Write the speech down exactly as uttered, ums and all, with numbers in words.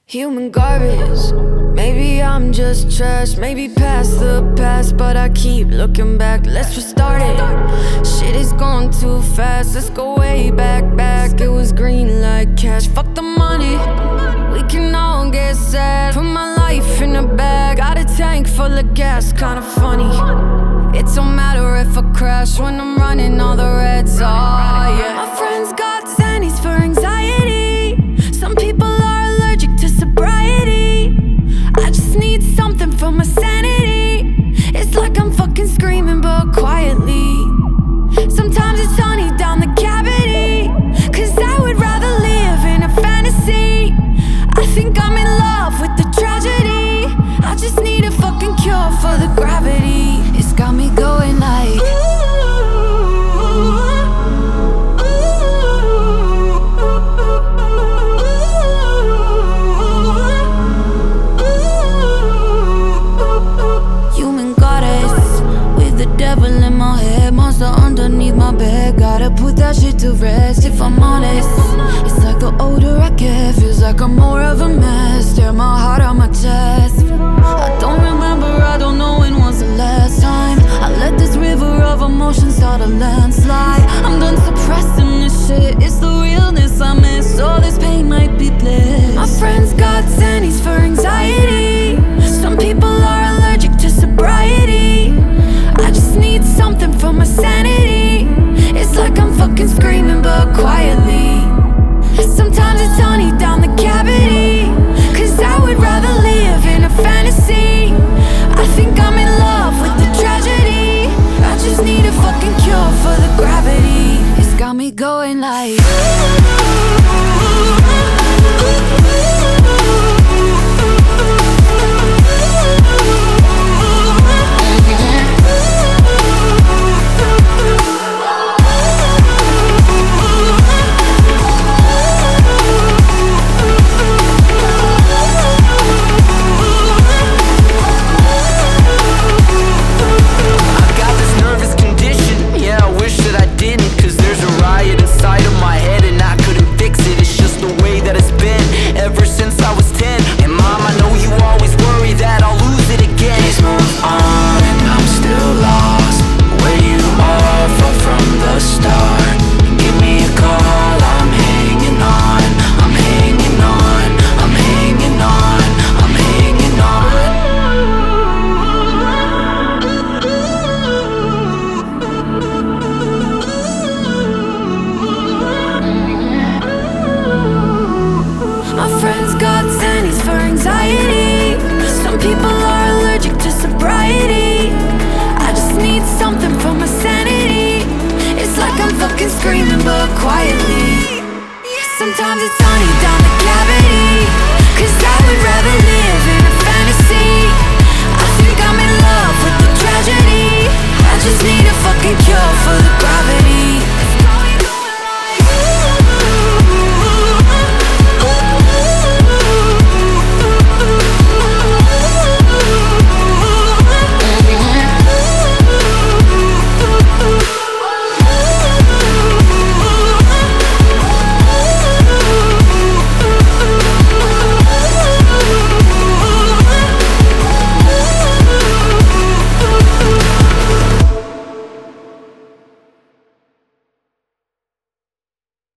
Human garbage. Maybe I'm just trash, maybe past the past, but I keep looking back. Let's restart it. Shit is going too fast. Let's go way back, back. It was green like cash. Fuck the money. We can all get sad. Put my life in a bag. Got a tank full of gas, kinda funny. It don't matter if I crash when I'm running all the reds. Oh yeah. My friends got Xannies for anxiety. Some people are allergic to sobriety. I just need something for my sanity. It's like I'm fucking screaming but quietly. Sometimes it's honey down the cavity, cause I would rather live in a fantasy. I think I'm in love with the tragedy. I just need a fucking cure for the gravity. It's got me going like human goddess with the devil in my head, monster underneath my bed. Gotta put that shit to rest. If I'm honest, it's like the older I get, feels like I'm more of a mess. Tear my heart on my chest. I don't remember, I don't know when was the last time I let this river of emotion start a landslide. I'm done suppressing this shit. It's the realness I miss. All this pain might be bliss. My friends got Xannies for anxiety. Some people are allergic to sobriety. I just need something for my sanity. It's like I'm fucking screaming but quietly. Sometimes it's honey down the cavity, cause I would rather live in a fantasy. I think I'm in love with the tragedy. I just need a fucking cure for the gravity. It's got me going like screaming but quietly. Sometimes it's honey down the cavity, cause I would rather live in a fantasy. I think I'm in love with the tragedy. I just need a fucking cure for the gravity.